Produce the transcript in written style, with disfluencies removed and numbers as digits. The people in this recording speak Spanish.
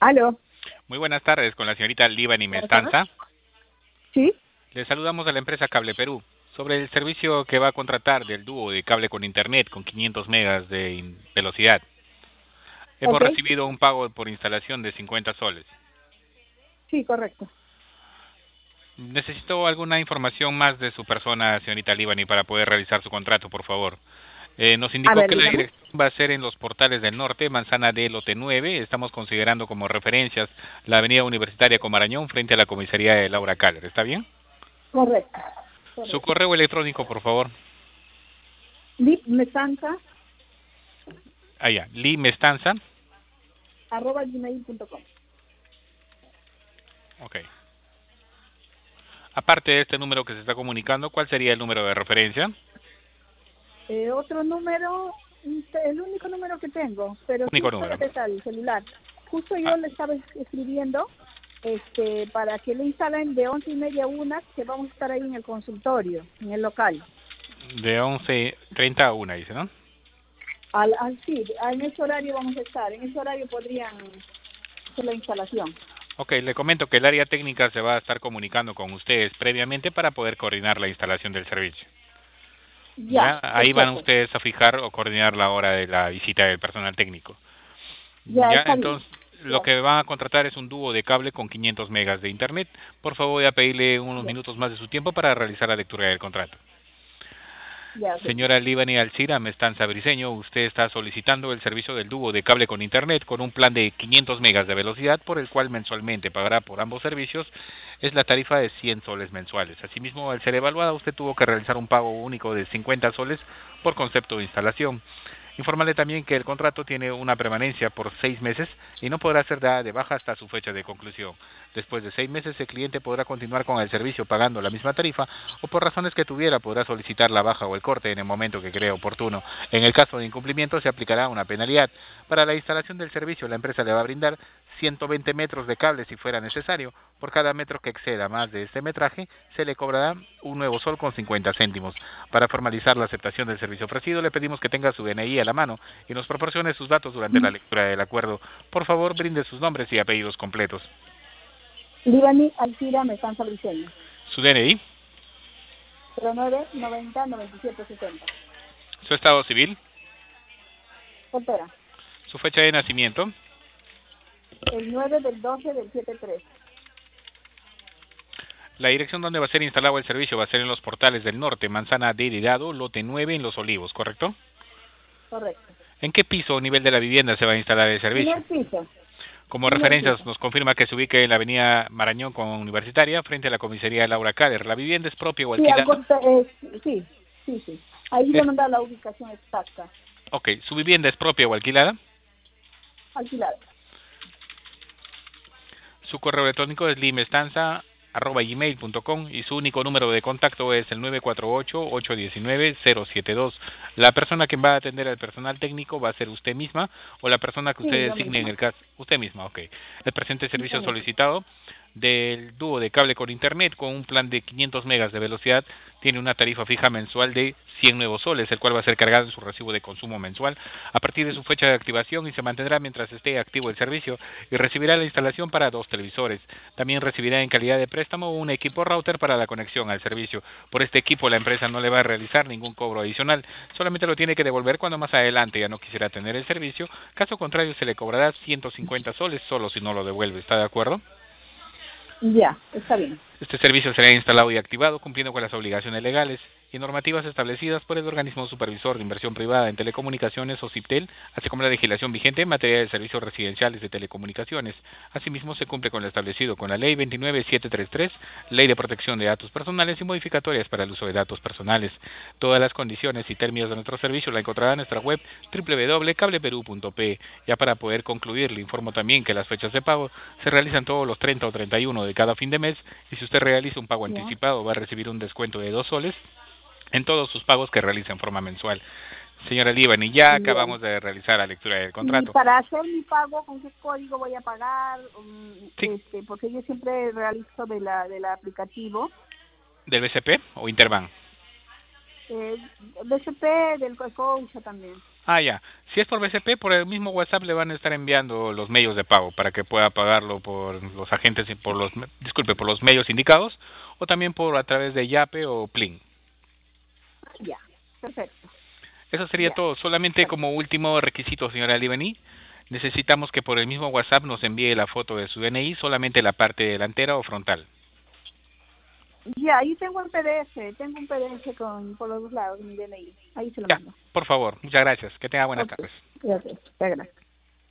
Aló. Muy buenas tardes, con la señorita Libani Buenas tardes. Mestanza. ¿Sí? Le saludamos de la empresa Cable Perú sobre el servicio que va a contratar del dúo de cable con internet con 500 megas de velocidad. Hemos Ok. recibido un pago por instalación de 50 soles. Sí, correcto. Necesito alguna información más de su persona, señorita Libani, para poder realizar su contrato, por favor. Nos A indicó ver, que la dígame. dirección va a ser en los Portales del Norte, Manzana de Lote 9. Estamos considerando como referencias la Avenida Universitaria Comarañón frente a la comisaría de Laura Caller. ¿Está bien? Correcto. Su Correcto. correo electrónico, por favor. Ya, Mestanza. lipmestanza@gmail.com. Ok. Aparte de este número que se está comunicando, ¿cuál sería el número de referencia? Otro número, el único número que tengo, pero sí Único puede número. ser al celular. Justo Ah, yo le estaba escribiendo para que le instalen de 11:30 a 1, que vamos a estar ahí en el consultorio, en el local. de 11:30 a 1, dice, ¿no? Sí, en ese horario vamos a estar. En ese horario podrían hacer la instalación. Ok, le comento que el área técnica se va a estar comunicando con ustedes previamente para poder coordinar la instalación del servicio. Ya, Ya, ahí van perfecto. ustedes a fijar o coordinar la hora de la visita del personal técnico. Ya, Ya, está bien. entonces, lo Ya, que van a contratar es un dúo de cable con 500 megas de internet. Por favor, voy a pedirle unos ya, minutos más de su tiempo para realizar la lectura del contrato. ya, ok. Señora Libani Alcira Mestanza Briceño, usted está solicitando el servicio del dúo de cable con internet con un plan de 500 megas de velocidad por el cual mensualmente pagará por ambos servicios. Es la tarifa de 100 soles mensuales. Asimismo, al ser evaluada, usted tuvo que realizar un pago único de 50 soles por concepto de instalación. Informarle también que el contrato tiene una permanencia por 6 meses y no podrá ser dada de baja hasta su fecha de conclusión. Después de 6 meses, el cliente podrá continuar con el servicio pagando la misma tarifa o por razones que tuviera podrá solicitar la baja o el corte en el momento que cree oportuno. En el caso de incumplimiento, se aplicará una penalidad. Para la instalación del servicio, la empresa le va a brindar 120 metros de cable si fuera necesario. Por cada metro que exceda más de este metraje, se le cobrará un nuevo sol con 50 céntimos. Para formalizar la aceptación del servicio ofrecido, le pedimos que tenga su DNI a la mano y nos proporcione sus datos durante la lectura del acuerdo. Por favor, brinde sus nombres y apellidos completos. Libani Alcira Mestanza Briceño. Su DNI, 0990-9760. su estado civil, Soltera. su fecha de nacimiento, El 9/12/73. la dirección donde va a ser instalado el servicio va a ser en los Portales del Norte, Manzana de Heredado, lote 9 en Los Olivos, ¿correcto? Correcto. ¿En qué piso o nivel de la vivienda se va a instalar el servicio? Primer piso. Como Primer referencias piso. nos confirma que se ubique en la avenida Marañón con Universitaria, frente a la comisaría de Laura Cader. ¿La vivienda es propia o Sí, alquilada? sí, sí, sí. Ahí le Es, mandado la ubicación exacta. ok, ¿su vivienda es propia o alquilada? Alquilada. Su correo electrónico es limestanza@gmail.com y su único número de contacto es el 948-819-072. La persona que va a atender al personal técnico va a ser usted misma o la persona que Sí, usted yo designe en misma. el caso. Usted misma, ok. El presente Yo servicio misma. solicitado del dúo de cable con internet con un plan de 500 megas de velocidad tiene una tarifa fija mensual de 100 nuevos soles, el cual va a ser cargado en su recibo de consumo mensual a partir de su fecha de activación y se mantendrá mientras esté activo el servicio y recibirá la instalación para 2 televisores. También recibirá en calidad de préstamo un equipo router para la conexión al servicio. Por este equipo la empresa no le va a realizar ningún cobro adicional, solamente lo tiene que devolver cuando más adelante ya no quisiera tener el servicio, caso contrario se le cobrará 150 soles solo si no lo devuelve. ¿Está de acuerdo? Ya, está bien. Este servicio será instalado y activado cumpliendo con las obligaciones legales y normativas establecidas por el organismo supervisor de inversión privada en telecomunicaciones o CIPTEL, así como la legislación vigente en materia de servicios residenciales de telecomunicaciones. Asimismo, se cumple con lo establecido con la Ley 29733, Ley de Protección de Datos Personales y modificatorias para el uso de datos personales. Todas las condiciones y términos de nuestro servicio la encontrará en nuestra web www.cableperu.pe. Ya para poder concluir, le informo también que las fechas de pago se realizan todos los 30 o 31 de cada fin de mes y si usted realiza un pago Ya. anticipado va a recibir un descuento de 2 soles en todos sus pagos que realiza en forma mensual. Señora Líbani, ya Ya. acabamos de realizar la lectura del Y contrato. para hacer mi pago, ¿con qué código voy a pagar? Sí, Porque yo siempre realizo del aplicativo. del BCP o Interbank. BCP, del Coicocha también. Ah, ya. Si es por BCP, por el mismo WhatsApp le van a estar enviando los medios de pago para que pueda pagarlo por los agentes, disculpe, por los medios indicados, o también por a través de Yape o Plin. Ya, perfecto. Eso sería Ya, todo. Solamente como último requisito, señora Liveni, necesitamos que por el mismo WhatsApp nos envíe la foto de su DNI, solamente la parte delantera o frontal. ya, ahí tengo un PDF por los dos lados, mi DNI. Ahí se lo Ya, mando. por favor. Muchas gracias. Que tenga buenas Ok, tardes. gracias. Gracias.